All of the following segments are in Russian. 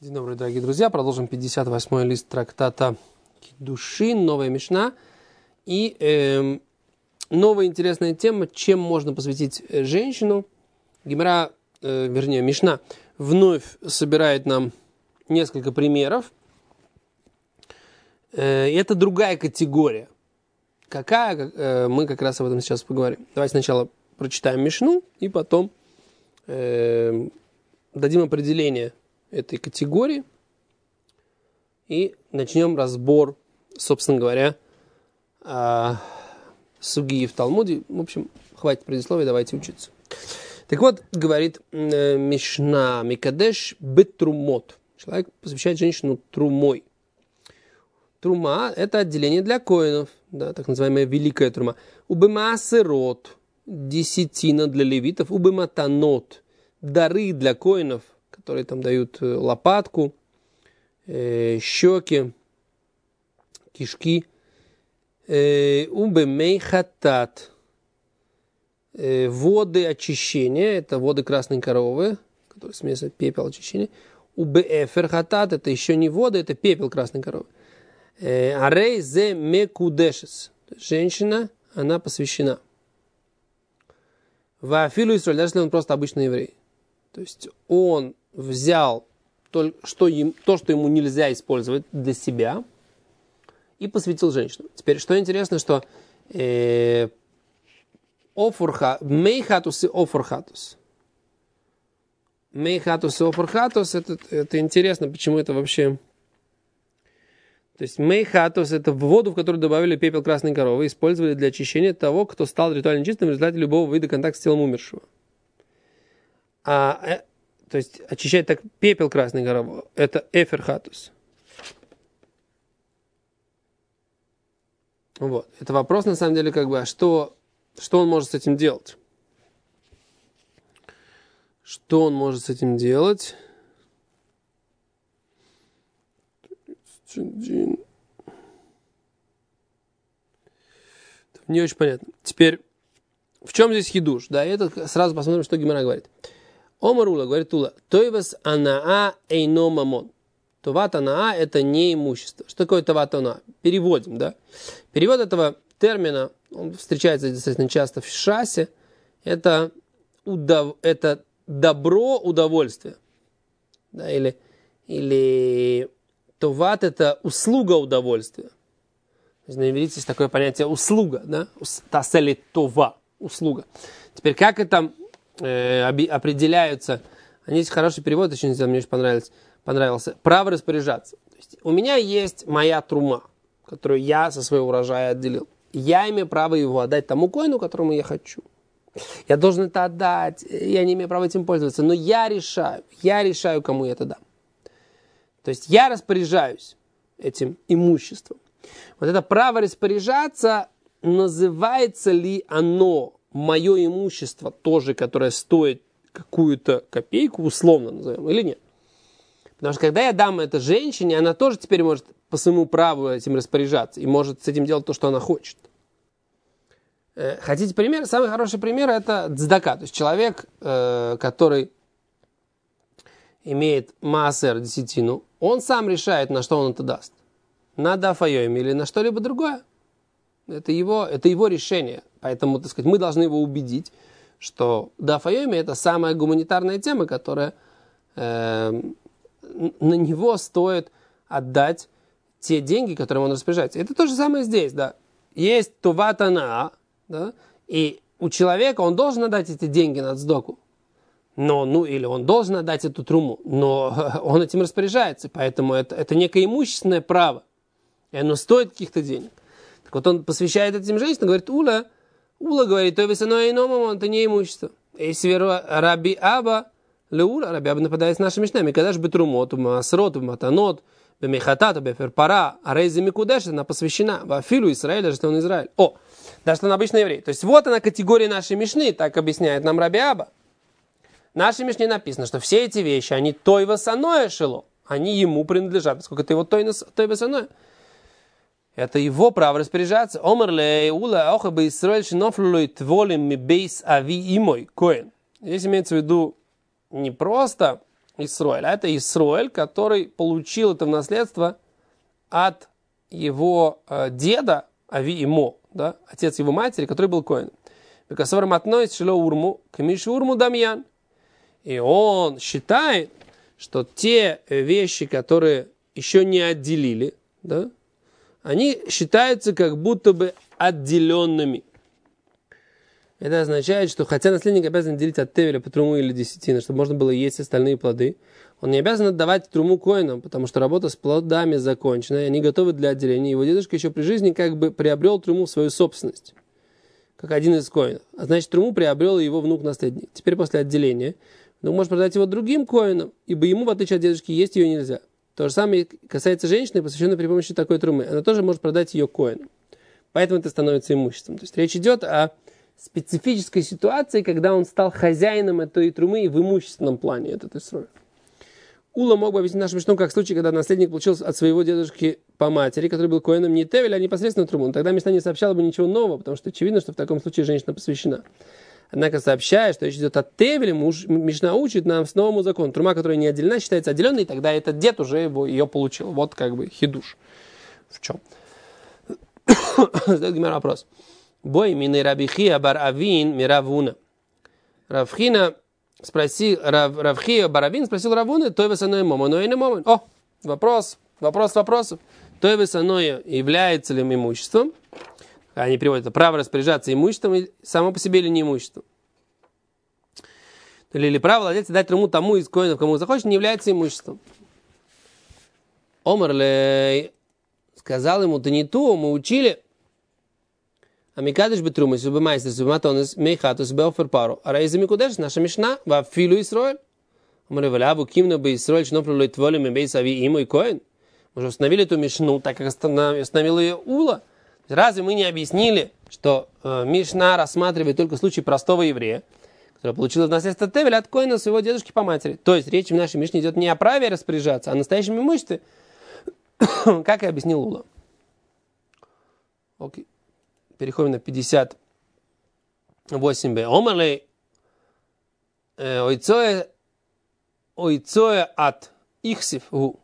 День добрый, дорогие друзья. Продолжим 58-й лист трактата Кидушин, новая Мишна. И новая интересная тема, чем можно посвятить женщину. Гемара, Мишна вновь собирает нам несколько примеров. Это другая категория. Какая? Мы как раз об этом сейчас поговорим. Давайте сначала прочитаем Мишну и потом дадим определение этой категории и начнем разбор, собственно говоря, сугии в Талмуде. В общем, хватит предисловия, давайте учиться. Так вот, говорит Мишна, Микадеш бетрумот. Человек посвящает женщину трумой. Трума – это отделение для коэнов, да, так называемая великая трума. Убемаасерот – десятина для левитов. Убематанот – дары для коэнов, которые там дают лопатку, щеки, кишки. Убемейхатат – воды очищения, это воды красной коровы, которые смесь пепел очищения. Убеэферхатат – это еще не воды, это пепел красной коровы. Арей зе мекудешес. Женщина, она посвящена. Вафилу Исраиль, даже если он просто обычный еврей. То есть он взял то, что ему нельзя использовать для себя, и посвятил женщину. Теперь, что интересно, что мейхатус и офурхатус. Мейхатус и офурхатус, это интересно, почему это вообще... То есть мейхатус – это воду, в которую добавили пепел красной коровы, использовали для очищения того, кто стал ритуально чистым в результате любого вида контакта с телом умершего. То есть очищать так пепел красной коровы – это эферхатус. Вот. Это вопрос, на самом деле, а что он может с этим делать? Что он может с этим делать? Не очень понятно. Теперь, в чем здесь хидуш? Да, это сразу посмотрим, что Гемара говорит. Омарула, говорит Ула, тойвас анаа эйно мамон. Товат анаа – это не имущество. Что такое товат анаа? Переводим, да? Перевод этого термина, он встречается достаточно часто в Шасе, это добро, удовольствие. Да, или товат – это услуга удовольствия. На иврите есть такое понятие услуга, да? Тасели това, услуга. Теперь, как это определяются? Есть хороший перевод, очень мне очень понравился. Право распоряжаться. То есть, у меня есть моя трума, которую я со своего урожая отделил. Я имею право его отдать тому коэну, которому я хочу. Я должен это отдать, я не имею права этим пользоваться, но я решаю, кому я это дам. То есть я распоряжаюсь этим имуществом. Вот это право распоряжаться, называется ли оно мое имущество тоже, которое стоит какую-то копейку, условно назовем, или нет? Потому что когда я дам это женщине, она тоже теперь может по своему праву этим распоряжаться и может с этим делать то, что она хочет. Хотите пример? Самый хороший пример – это цдака. То есть человек, который имеет маасер, десятину, он сам решает, на что он это даст. На дафайоме или на что-либо другое. Это его решение. Поэтому, так сказать, мы должны его убедить, что дафайоме – это самая гуманитарная тема, которая на него стоит отдать те деньги, которыми он распоряжается. Это то же самое здесь, да. Есть товат анаа, да, и у человека он должен отдать эти деньги на цдоку. Или он должен отдать эту труму, но он этим распоряжается, поэтому это некое имущественное право, и оно стоит каких-то денег. Так вот он посвящает этим женщинам, говорит, Ула говорит, то весаное иному, это не имущество. Если веру Раби Аба, Раби Аба нападает с нашими мишнами, когда же бетрумот, масрот, матанот, бемехатат, беферпара, арейзе микудеш, она посвящена, вафилу Исраиль, даже что он Израиль. Даже что он обычный еврей. То есть вот она категория нашей мишны, так объясняет нам Раби Аба. В нашей мишне написано, что все эти вещи, они той васаное шело, они ему принадлежат, поскольку это его той васаное. Это его право распоряжаться. Омерле ула охаба Исраиль шинофлюй тволим ми бейс ави имой коэн. Здесь имеется в виду не просто Исроэль. А это Исроэль, который получил это в наследство от его деда Ави Имо, да, отец его матери, который был коэном. И он считает, что те вещи, которые еще не отделили, да, они считаются как будто бы отделенными. Это означает, что хотя наследник обязан делить от тевеля по труму или десятины, чтобы можно было есть остальные плоды, он не обязан отдавать труму коинам, потому что работа с плодами закончена, и они готовы для отделения. Его дедушка еще при жизни как бы приобрел труму в свою собственность, как один из коинов. А значит, труму приобрел его внук-наследник. Теперь после отделения он может продать его другим коинам, ибо ему, в отличие от дедушки, есть ее нельзя. То же самое касается женщины, посвященной при помощи такой трумы. Она тоже может продать ее коинам. Поэтому это становится имуществом. То есть речь идет о специфической ситуации, когда он стал хозяином этой трумы и в имущественном плане этот Исроэль. Ула мог бы объяснить нашу мишну как случай, когда наследник получил от своего дедушки по матери, который был коэном, не тевель, а непосредственно труму. Тогда мишна не сообщала бы ничего нового, потому что очевидно, что в таком случае женщина посвящена. Однако, сообщая, что речь идет о тевеле, мишна учит нам с новому закону. Трума, которая не отделена, считается отделенной, и тогда этот дед уже ее получил. Вот как бы хидуш. В чем? Задает Гемара вопрос. Бой мины Рабихия бар Авин миравуна. Равхина спросил, Равхия бар Авин спросил Равуны, той весаной момо, но и не момо. О, вопрос вопросов. Той весаной является ли имуществом? Они приводят это право распоряжаться имуществом само по себе или не имуществом. Или право владельца дать труму тому из коинов, кому захочет, не является имуществом. Омарлей сказал ему, ты не ту, мы учили. Амикадыш бетрумы, субимайстер, субиматонес, мейхатус, беофер пару. А рейза микудеш, наша мишна, во филу Исроэль. Омарлей валябу, кимна бы Исроэль, шноплю тволем, и бейсави имо и коин. Мы же установили эту мишну, так как установил ее Ула. Разве мы не объяснили, что мишна рассматривает только случай простого еврея, который получил наследство тевеля от коина своего дедушки по матери? То есть речь в нашей мишне идет не о праве распоряжаться, а о настоящем имуществе, как и объяснил Ула. Окей. Переходим на 58b. Омалей ойцоя ат ихсив гу.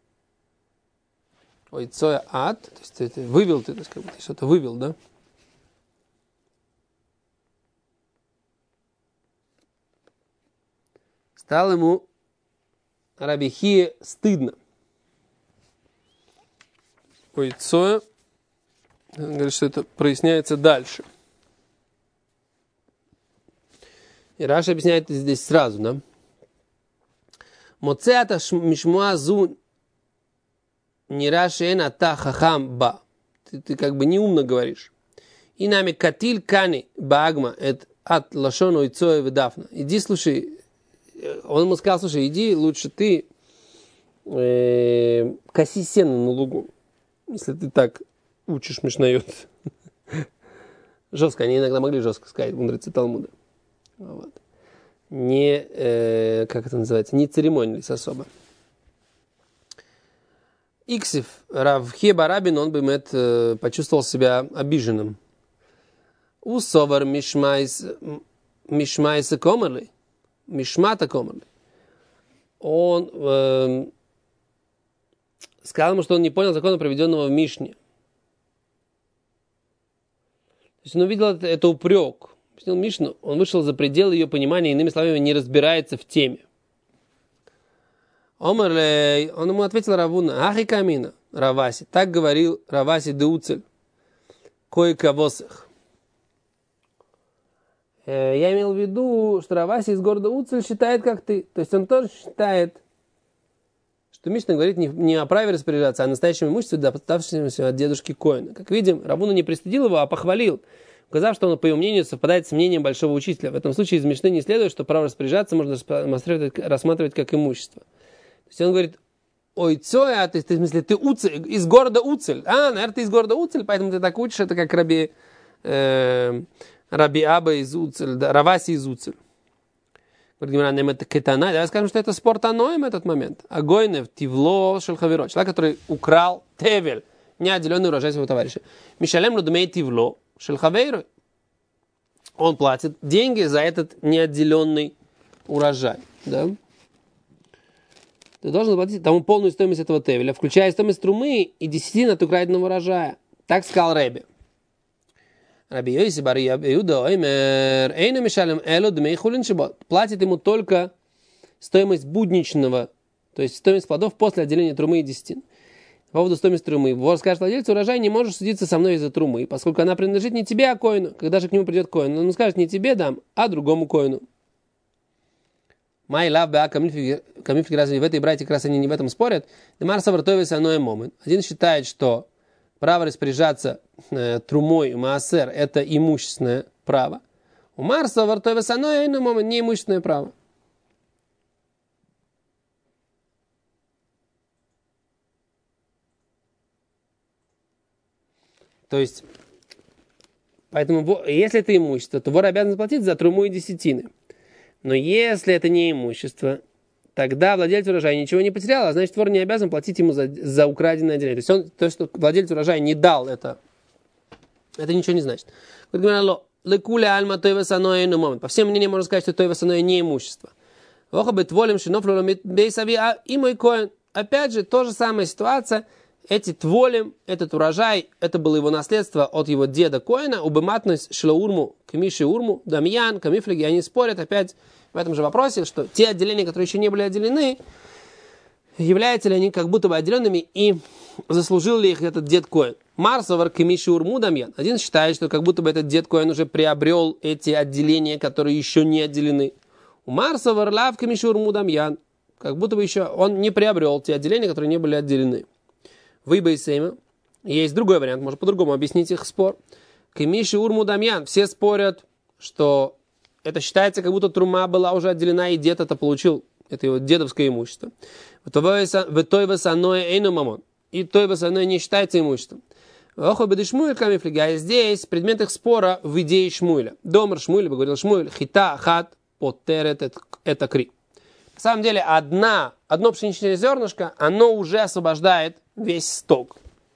Ойцоя ат, то есть ты вывел, ты как будто что-то вывел, да? Стало ему Рабихие стыдно. Ойцоя, он говорит, что это проясняется дальше. И Раша объясняет это здесь сразу, да? Моцеата мишмуазу нирашена та хахам ба. Ты как бы неумно говоришь. И нами катиль кани багма эт от лашону ицоя ведафна. Иди, слушай, он ему сказал, слушай, иди лучше ты коси сено на лугу, если ты так учишь мишнайот. Жестко, они иногда могли жестко сказать, мудрецы Талмуда. Вот. Не, как это называется, не церемонились особо. Иксив, Равхия Барабин, он бы почувствовал себя обиженным. Усовар мишмайса комерли, мишмата комерли. Он сказал ему, что он не понял закона, проведенного в Мишне. То есть он увидел это упрек. Объяснил Мишну, он вышел за пределы ее понимания, иными словами, не разбирается в теме. Омерлей, он ему ответил Равуна, ахи камина, Раваси. Так говорил Раваси Деуцель, кое-кавосах. Я имел в виду, что Раваси из города Уцель считает, как ты. То есть он тоже считает, что Мишна говорит не о праве распоряжаться, а о настоящем имуществе, доставшемуся от дедушки Коэна. Как видим, Равуна не пристыдил его, а похвалил, указав, что он, по его мнению, совпадает с мнением большого учителя. В этом случае из Мишны не следует, что право распоряжаться можно рассматривать как имущество. То есть он говорит, ой, цоя, то есть в смысле ты Уцель, из города Уцель. Наверное, ты из города Уцель, поэтому ты так учишь, это как Раби Аба из Уцель, да, Раваси из Уцель. Давай скажем, что это спор таноем этот момент. Агойнев тивло шельхаверо. Человек, который украл тевель, неотделенный урожай своего товарища. Мишалем лудмей тивло шельхаверо. Он платит деньги за этот неотделенный урожай. Да? ты должен заплатить тому полную стоимость этого тевеля, включая стоимость трумы и десятин от украденного урожая. Так сказал Ребе. Раби Йоси бар Иуда оймер эйну мишалем элу дмей хулин шибот. Платит ему только стоимость будничного, то есть стоимость плодов после отделения трумы и десятин. По поводу стоимости трумы. Вор скажет владельцу урожая: не можешь судиться со мной из-за трумы, поскольку она принадлежит не тебе, а коину. Когда же к нему придет коин, он скажет: не тебе дам, а другому коину. Май лав беа камифики, разве в этой братье как раз они не в этом спорят? Демар савартовис аной момент. Один считает, что право распоряжаться трумой и маасер – это имущественное право. У Марса вартовис аной момент не имущественное право. То есть, поэтому, если это имущество, то вор обязан заплатить за труму и десятины. Но если это не имущество, тогда владелец урожая ничего не потерял, а значит, вор не обязан платить ему за украденное отделение. То есть, то, что владелец урожая не дал это ничего не значит. По всем мнениям можно сказать, что тойвасаное не имущество. Опять же, та же самая ситуация. Эти тволем, этот урожай, это было его наследство от его деда Коэна, убыматность шлоурму, камиши урму, дамьян, камифлиги, они спорят опять в этом же вопросе, что те отделения, которые еще не были отделены, являются ли они как будто бы отделенными и заслужил ли их этот дед Коэн. Марсовар камиши урму, дамьян. Один считает, что как будто бы этот дед Коэн уже приобрел эти отделения, которые еще не отделены. У Марсовар лав камиши урму, дамьян. Как будто бы еще он не приобрел те отделения, которые не были отделены. Выбой сейма. Есть другой вариант, можно по-другому объяснить их спор. Камиши урму дамьян. Все спорят, что это считается, как будто трума была уже отделена, и дед это получил. Это его дедовское имущество. В той васаное эйну мамон. И той васаное не считается имуществом. А здесь предмет их спора в идее Шмуэля. Домар Шмуэля, говорил Шмуэль, хита хат потерет это кри. На самом деле, одно пшеничное зернышко, оно уже освобождает весь сток.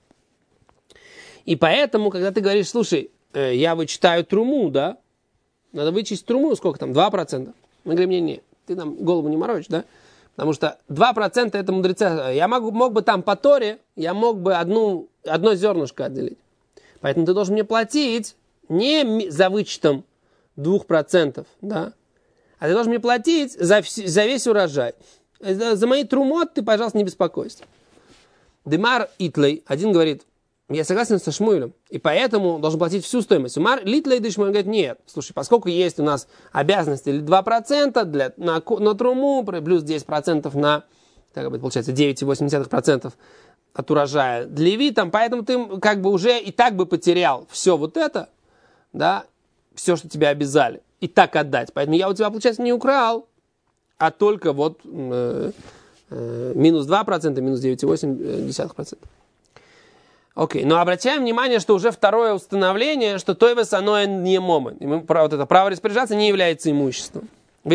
И поэтому, когда ты говоришь: слушай, я вычитаю труму, да? Надо вычесть труму, сколько там? 2%. Мы говорим: не, ты нам голову не морочь, да? Потому что 2% это мудреца. Я мог бы там по Торе, я мог бы одно зернышко отделить. Поэтому ты должен мне платить не за вычетом 2%, да? А ты должен мне платить за весь урожай. За мои трумот ты, пожалуйста, не беспокойся. Демар Итлей, один говорит: я согласен со Шмуэлем, и поэтому должен платить всю стоимость. Умар Литлей Дышмуэль говорит: нет, слушай, поскольку есть у нас обязанности 2% на труму, плюс 10% на, так получается, 9,8% от урожая для левитам, поэтому ты как бы уже и так бы потерял все вот это, да, все, что тебя обязали, и так отдать. Поэтому я у тебя, получается, не украл, а только вот минус 2%, минус 9,8%. Окей, но обращаем внимание, что уже второе установление, что тойвес оно не момент. И вот это право распоряжаться не является имуществом.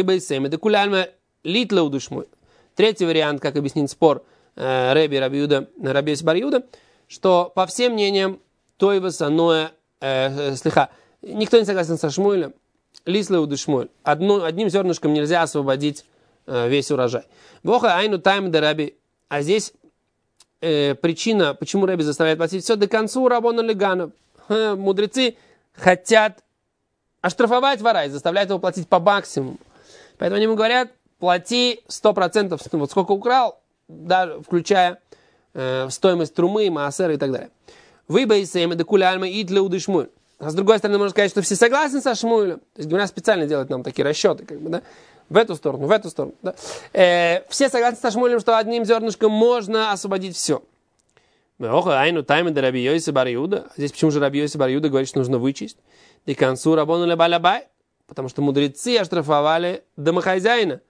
Третий вариант, как объяснить спор Раби Йоси бар Иуда, что по всем мнениям тойвес оно никто не согласен со Шмуэлем. Лислеу душмуэль. Одним зернышком нельзя освободить весь урожай. Воха айну тайм де Раби. А здесь причина, почему Раби заставляет платить все до конца рабона леганов. Мудрецы хотят оштрафовать вора и заставляют его платить по максимуму. Поэтому они ему говорят: плати 100%, вот сколько украл, даже включая стоимость трумы, маасера и так далее. Выбейсэм де куля альма итлеу душмуэль. А с другой стороны, можно сказать, что все согласны со Шмуэлем. То есть Гемара специально делает нам такие расчеты, как бы, да? В эту сторону. Да? Все согласны со Шмуэлем, что одним зернышком можно освободить все. Здесь почему же Раби Йоси бар Иуда говорит, что нужно вычесть? Потому что мудрецы оштрафовали домохозяина.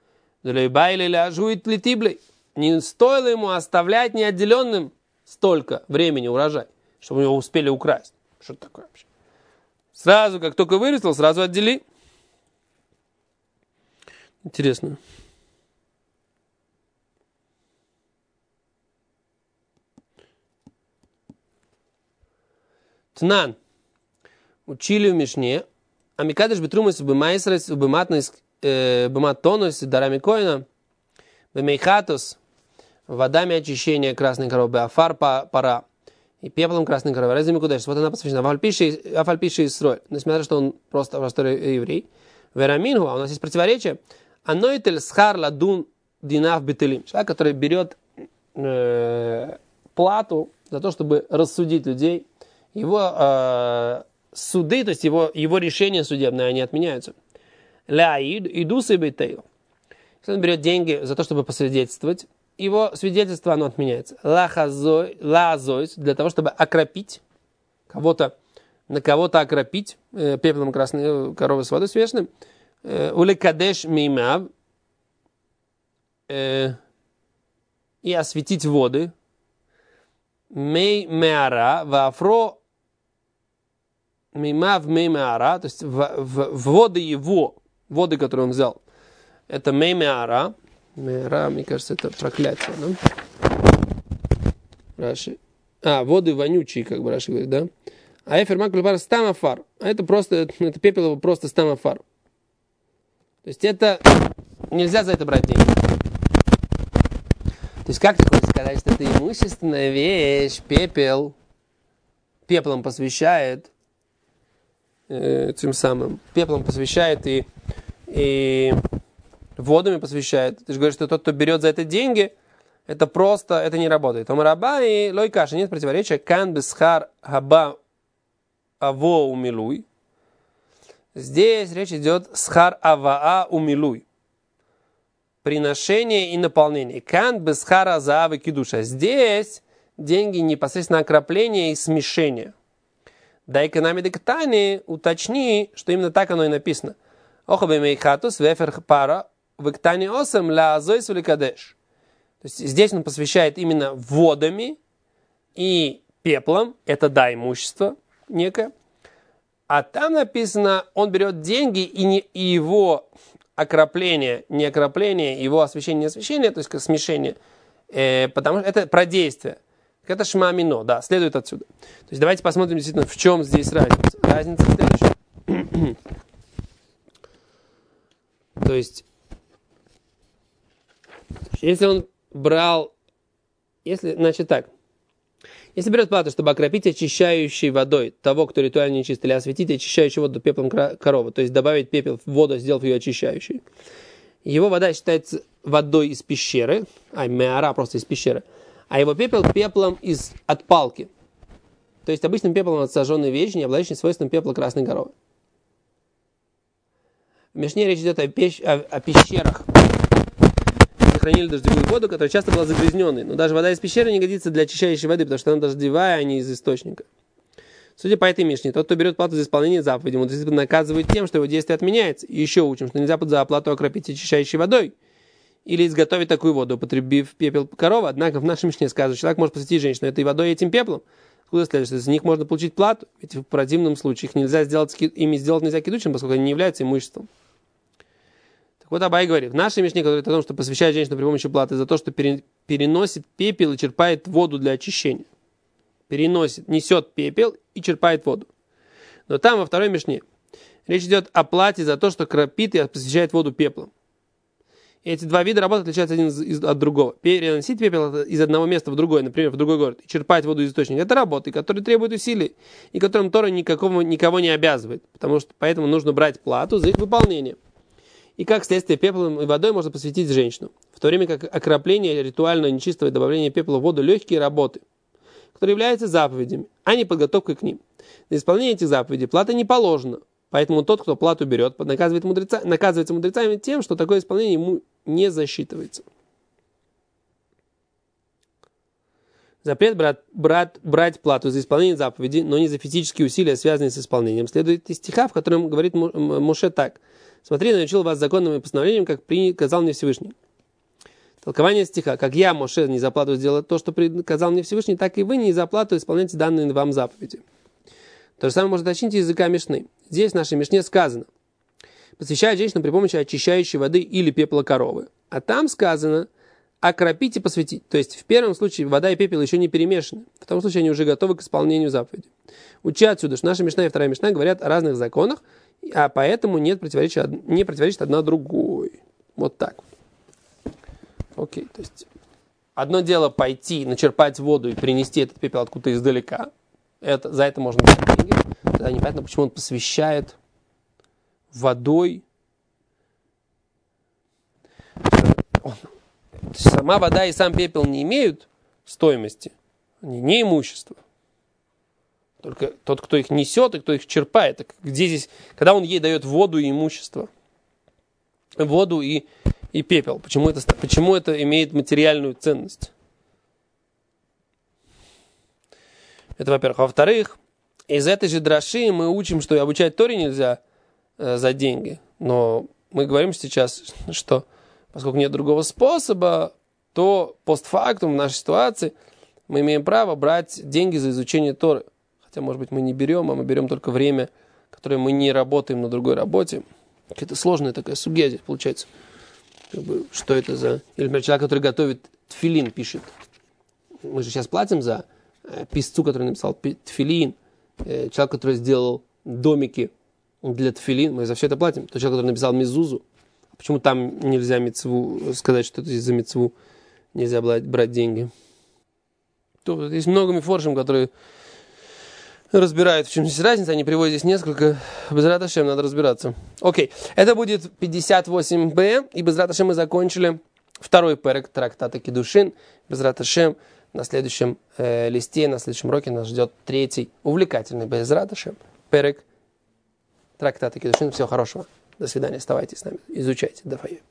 Не стоило ему оставлять неотделенным столько времени урожай, чтобы его успели украсть. Что это такое вообще? Сразу, как только вырастил, сразу отдели. Интересно. Тнан. Учили в Мишне. Амикадыш бетрумас бемайсрес бематнос дарами коина бемейхатос водами очищения красной коровы, афар пара, и пеплом красной коровы. Разве кудеш? Вот она посвящена. Афальпиши Исроль. Несмотря на то, что он просто простой еврей. Верамингу, а у нас есть противоречие. Анойтель схар ладун динав бетелим. Человек, который берет плату за то, чтобы рассудить людей. Его суды, то есть его решения судебные, они отменяются. Ляид, идусы бетейл. Если он берет деньги за то, чтобы посвидетельствовать, его свидетельство, оно отменяется. Лазойс, для того, чтобы окропить на кого-то окропить пеплом красной коровы с водой смешанным. Улекадеш мимав, и осветить воды. Мей меара, вафро мимав мей меара, то есть в воды его, воды, которые он взял. Это мей меара. Меара, мне кажется, это проклятие, да? Раши. Воды вонючие, как бы Раши говорит, да? А эфермак лупар стамафар. А это пепел его просто стамафар. То есть это нельзя за это брать деньги. То есть как ты хочешь сказать, что это имущественная вещь, пепел, пеплом посвящает, тем самым, пеплом посвящает и водами посвящает. Ты же говоришь, что тот, кто берет за это деньги, это просто, это не работает. Омараба и лойкаша, нет противоречия. Кан бисхар хаба аво умилуй. Здесь речь идет схар аваа умилуй. Приношение и наполнение. Кан бисхара заавы кидуша. Здесь деньги непосредственно окропление и смешение. Да экономи дектани, уточни, что именно так оно и написано. Охабемейхатус вефер пара вектани осам ла азойс уликадеш. То есть здесь он посвящает именно водами и пеплом. Это да, имущество некое. А там написано, он берет деньги и его окропление, не окропление, его освещение, не освещение, то есть как смешение, потому что это про действие. Это шмамино, да, следует отсюда. То есть давайте посмотрим действительно, в чем здесь разница. Разница в следующем. То есть, если он брал, значит так, если берет плату, чтобы окропить очищающей водой того, кто ритуально нечист, или осветить очищающую воду пеплом коровы, то есть добавить пепел в воду, сделав ее очищающей, его вода считается водой из пещеры, меара просто из пещеры, а его пеплом от палки. То есть обычным пеплом от сожженной вещи, не обладающей свойством пепла красной коровы. В Мишне речь идет о пещерах, где хранили дождевую воду, которая часто была загрязненной. Но даже вода из пещеры не годится для очищающей воды, потому что она дождевая, а не из источника. Судя по этой Мишне, тот, кто берет плату за исполнение заповеди, ему действительно наказывает тем, что его действие отменяется. И еще учим, что нельзя за оплату окропить очищающей водой или изготовить такую воду, употребив пепел коровы. Однако в нашей Мишне сказано, что человек может посвятить женщину этой водой и этим пеплом. Откуда следует, что из них можно получить плату? Ведь в противном случае ими сделать нельзя кидучим, поскольку они не являются имуществом. Так вот Абай говорит, в нашей Мишне говорит о том, что посвящает женщину при помощи платы за то, что переносит пепел и черпает воду для очищения. Несет пепел и черпает воду. Но там во второй Мишне речь идет о плате за то, что кропит и посвящает воду пеплом. И эти два вида работы отличаются один от другого. Переносить пепел из одного места в другое, например, в другой город, и черпать воду из источника, это работы, которые требуют усилий, и которым Тора никого не обязывает. Поэтому нужно брать плату за их выполнение. И как следствие пеплом и водой можно посвятить женщину. В то время как окропление ритуально нечистого и добавление пепла в воду легкие работы, которые являются заповедями, а не подготовкой к ним. За исполнение этих заповедей плата не положена. Поэтому тот, кто плату берет, наказывается мудрецами тем, что такое исполнение ему не засчитывается. Запрет брать плату за исполнение заповеди, но не за физические усилия, связанные с исполнением, следует из стиха, в котором говорит Моше так. «Смотри, научил вас законным и постановлением, как приказал мне Всевышний». Толкование стиха. «Как я, Моше, не за плату сделал то, что приказал мне Всевышний, так и вы не за плату исполняйте данные вам заповеди». То же самое можно уточнить языка Мишны. Здесь в нашей Мишне сказано, посвящает женщину при помощи очищающей воды или пепла коровы. А там сказано, окропить и посвятить. То есть в первом случае вода и пепел еще не перемешаны. В том случае они уже готовы к исполнению заповеди. Учи отсюда, что наша Мишна и вторая Мишна говорят о разных законах, а поэтому не противоречит одна другой. Вот так. Окей, то есть одно дело пойти, начерпать воду и принести этот пепел откуда-то издалека. За это можно дать деньги. Тогда непонятно, почему он посвящает водой. Сама вода и сам пепел не имеют стоимости, они не имущество. Только тот, кто их несет и кто их черпает. Где здесь, когда он ей дает воду и имущество? Воду и пепел. Почему это имеет материальную ценность? Это, во-первых. Во-вторых, из этой же драши мы учим, что обучать Торе нельзя за деньги. Но мы говорим сейчас, что поскольку нет другого способа, то постфактум в нашей ситуации мы имеем право брать деньги за изучение Торы. Хотя, может быть, мы не берем, а мы берем только время, которое мы не работаем на другой работе. Какая-то сложная такая сугья здесь получается. Что это за... Или, например, человек, который готовит тфилин, пишет. Мы же сейчас платим за писцу, который написал тфилин. Человек, который сделал домики для тфилин. Мы за все это платим. Тот человек, который написал мезузу. Почему там нельзя мицву сказать, что это за мицву нельзя брать деньги? Тут есть много мифоршим, которые разбирают, в чем здесь разница. Они приводят здесь несколько. Безрат Ашем, надо разбираться. Окей. Это будет 58б. И Безрат Ашем мы закончили второй перек трактата Кидушин. Безрат Ашем на следующем листе, на следующем уроке нас ждет третий увлекательный Безрат Ашем перек трактата Кидушин. Всего хорошего. До свидания. Оставайтесь с нами. Изучайте Дафайо.